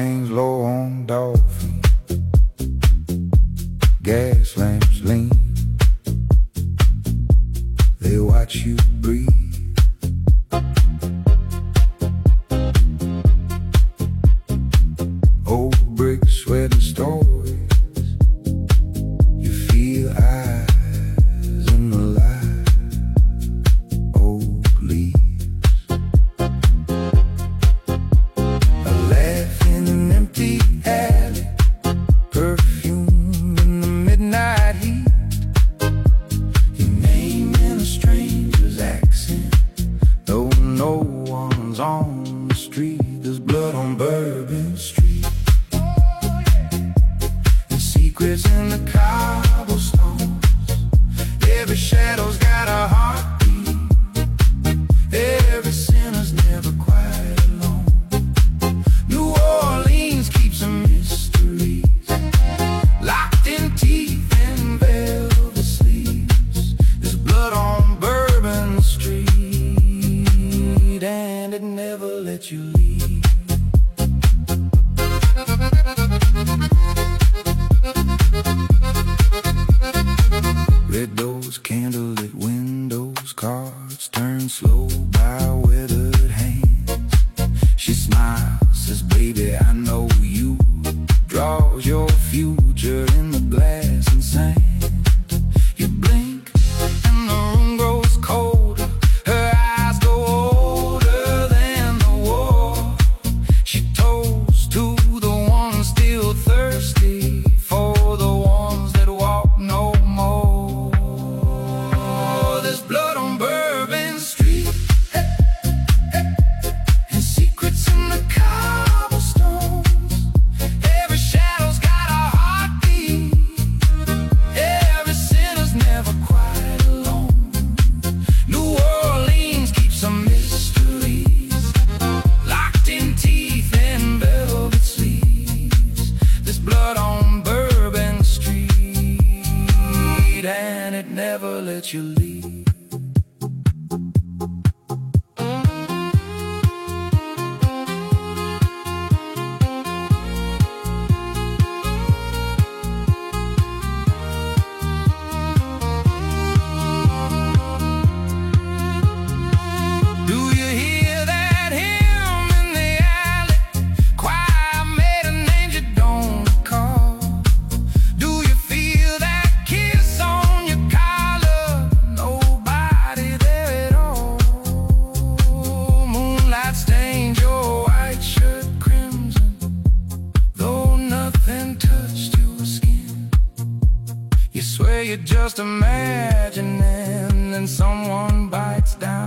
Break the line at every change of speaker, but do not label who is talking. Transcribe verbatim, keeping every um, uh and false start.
lanes low on dolphin, gas lamps lean, they watch you breathe. Old bricks where the stories, you feel eyes in the light. Old leaves, a laugh in an empty alley, perfume in the midnight heat, your name in a stranger's accent, though no one's on the street. There's blood on Bourbon Street, and secrets in the cobblestones. Every shadow's got a heartbeat, every sinner's never quite alone. New Orleans keeps some mysteries, locked in teeth and velvet sleeves. There's blood on Bourbon Street, and it never lets you leave. Red doors, candlelit windows, cards turn slow by weathered hands. She smiles, says, baby, I know you. Draws your future in the glass and sand. You blink and the room grows colder, her eyes go older than the war. She toasts to the ones still thirsty for the ones that walk no more. There's blood on Bourbon Street, and secrets in the cobblestones. Every shadow's got a heartbeat, every sinner's never quite alone. New Orleans keeps some mysteries, locked in teeth and velvet sleeves. There's blood on Bourbon Street, and it never lets you leave. Do you hear that hymn in the alley? Choir made a name you don't recall. Do you feel that kiss on your collar? Nobody there at all. Moonlight stains your white shirt crimson, though nothing touched your skin. You swear you're just imagining, and someone bites down